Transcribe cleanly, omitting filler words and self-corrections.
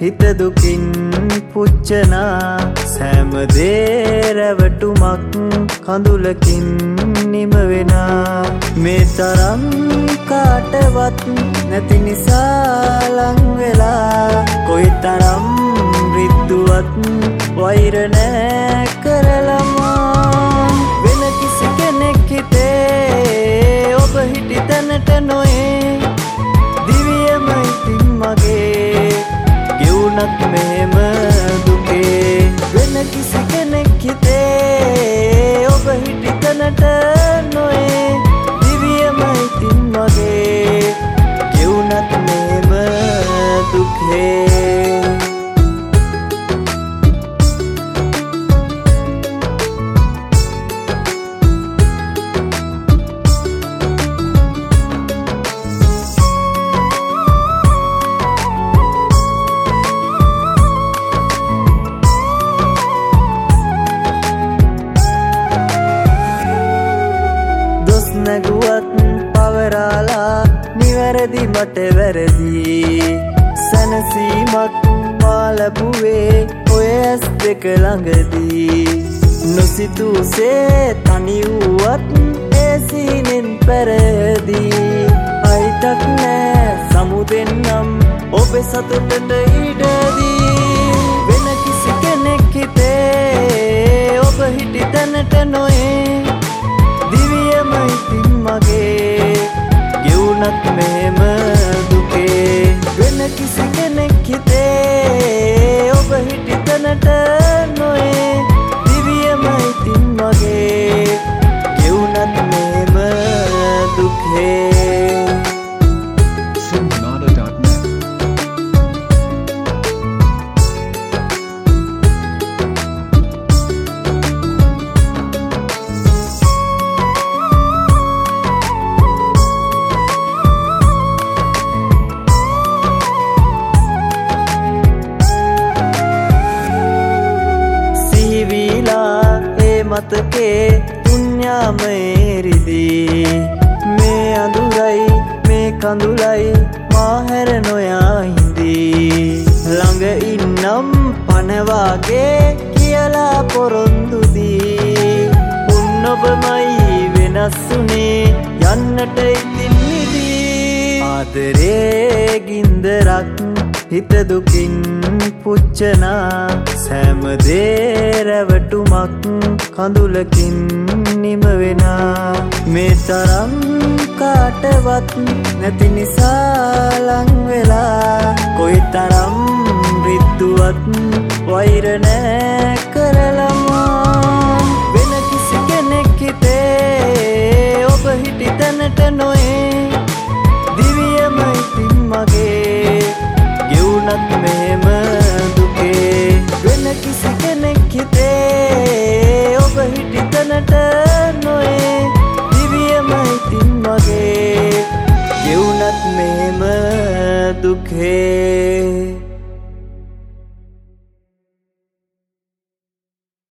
හිත දුකින් පුච්චනා සෑම දේ රැවටුමක් කඳුලකින් නිම වෙනා මේ තරම් කාටවත් නැති නිසා ලං වෙලා කොයිතරම් රිද්දුවත් වෛර නෑ කරලමා වෙන කිසි කෙනෙක් හිතේ ඔබ හිටි තැනට නොයේ දිවියම ඉතින් මගේ ගෙවුනත් මෙහෙම දුකේ වෙන කිසි කෙනෙක් හිතේ ඔබ හිටි තැනට නොයේ දිවියම ඉතින් මගේ ගෙවුනත් මෙහෙම දුකේ නැගුවත් පවරාලා නිවැරදි මට වැරදි සැනසීමක් මා ලැබුවේ ඔය ඇස් දෙක ළඟදී නොසිතූසේ තනි වුවත් ඒ සීනෙන් පැරදී අයිතක් නෑ සමුදෙන්නම් ඔබේ සතුටට ඉඩදී වෙන කිසි කෙනෙක් හිතේ ඔබ හිටි තැනට නොයේ දිවියම ඉතින් මගේ ගෙවුනත් මෙහෙම දුකේ වෙන කිසි කෙනෙක් හිතේ ඔබ හිටි තැනට නොයේ දිවියම ඉතින් මගේ ගෙවුනත් මෙහෙම දුකේ මතකේ පුණ්‍යාමේ රිදී මේ අඳුරයි මේ කඳුලයි මා හැර නොයා හිඳී ළඟ ඉන්නම් පනවාගේ කියලා පොරොන්දු දී උන් ඔබමයි වෙනස්ුනේ යන්නට ඉතින් නිදී ආදරේ ගින්දරක් හිත දුකින් පුච්චනා සෑම දේ රැවටුමක් කඳුලකින් නිම වෙනා මේ තරම් කාටවත් නැති නිසා ලං වෙලා කොයිතරම් රිද්දුවත් වෛර නෑ කරලමා වෙන කිසි කෙනෙක් හිතේ ඔබ හිටි තැනට නොයේ